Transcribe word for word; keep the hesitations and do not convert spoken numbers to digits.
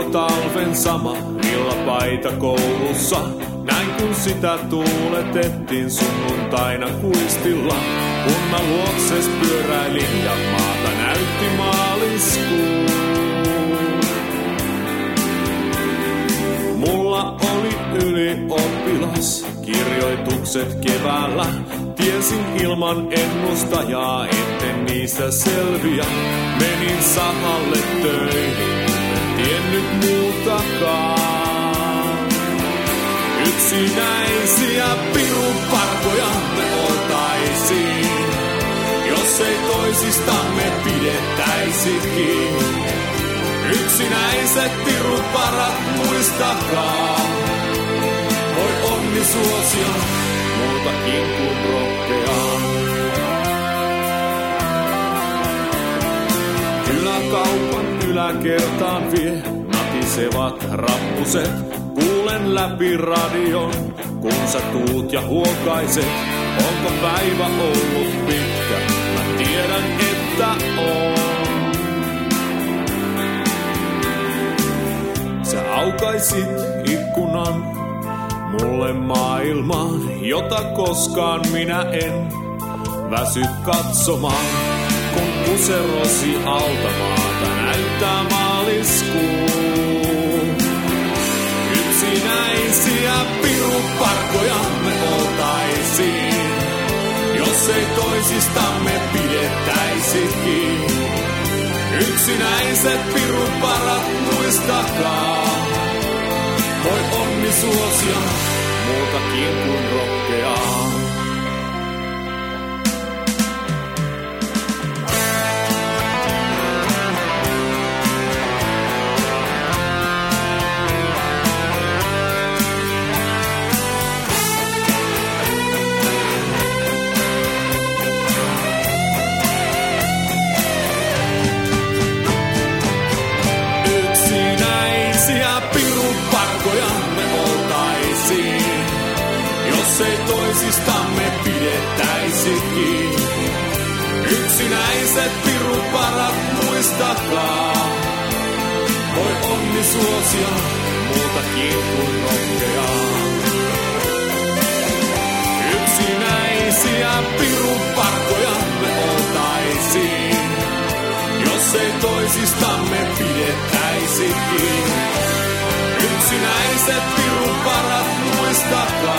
talven sama villapaita koulussa. Näin kun sitä tuuletettiin sunnuntaina kuistilla. Kun mä luokses pyöräilin ja maata näytti maaliskuun. Mulla oli ylioppilas, kirjoitukset keväällä. Tiesin ilman ennustajaa, etten niistä selviä. Menin sahalle töihin, en tiennyt muutakaan. Yksinäisiä piruparkoja me oltaisiin, jos ei toisistamme pidettäisikin. Yksinäiset piruparat muistakaa, voi onni suosia muutakin kuin rokkeaa. Kyläkaupan yläkertaan vie natisevat rappuset. Kuulen läpi radion, kun sä tuut ja huokaiset. Onko päivä ollut pitkä? Mä tiedän, että on. Sä aukaisit ikkunan mulle maailmaan, jota koskaan minä en väsy katsomaan. Kun puserosi alta maata näyttää maaliskuu. Yksinäisiä piruparkoja me oltaisiin, jos ei toisistamme pidettäisikin. Yksinäiset piruparat muistakaa, voi onni suosia muutakin kuin rokkeaa. Jos ei toisistamme pidettäisikin. Yksinäiset piruparat muistakaa, voi onni suosia muutakin kuin rokkeaa. Yksinäisiä piruparkoja me oltaisiin, jos ei toisistamme pidettäisikin. Yksinäiset piruparat muistakaa,